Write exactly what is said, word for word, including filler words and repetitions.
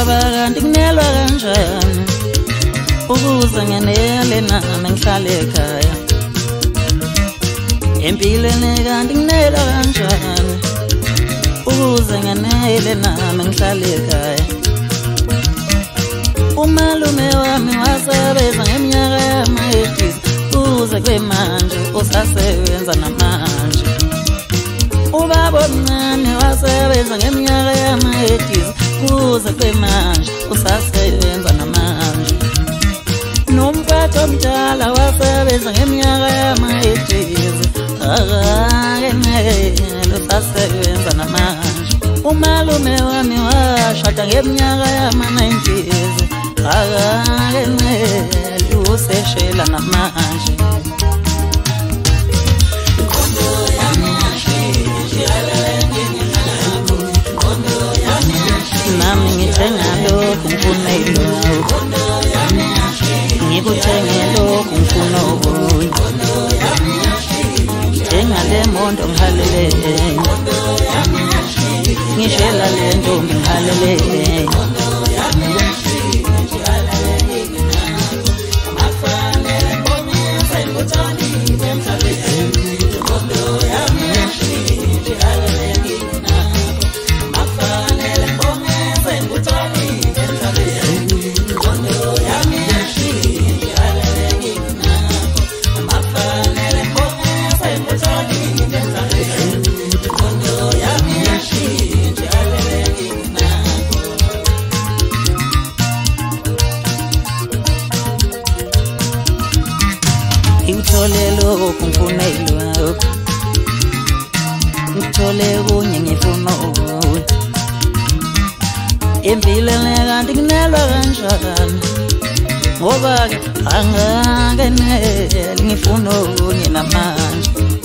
Ubaba kanti kunelwa kanjani ukuze ngenele nami ngihlale ekhaya empilweni kanti kunelwa kanjani ukuze ngenele nami ngihlale ekhaya umalume wami wasebenza ngeminyaka yama-eighties kuze kube manje usasebenza namanje ubaba omncane wasebenza ngeminyaka yama-eighties kuze kube manje usasebenza namanje nomfati omdala wasebenza ngeminyaka yama-eighties akangenele usasebenza namanje umalume wami washada ngeminyaka yama-nineties akangenele useshela namanje nami ngithenga lokhu ngifuna ilokhu ngikuthenge lokhu ngifuna okunye ngithenga le mondo ngihalele ngishela le ntombi ngihalele ngithole lokhu ngifuna ilokhu ngithole kunye ngifuna okunye empilweni kanti kunelwa kanjani ngoba-ke angangenele ngifuna okunye namanje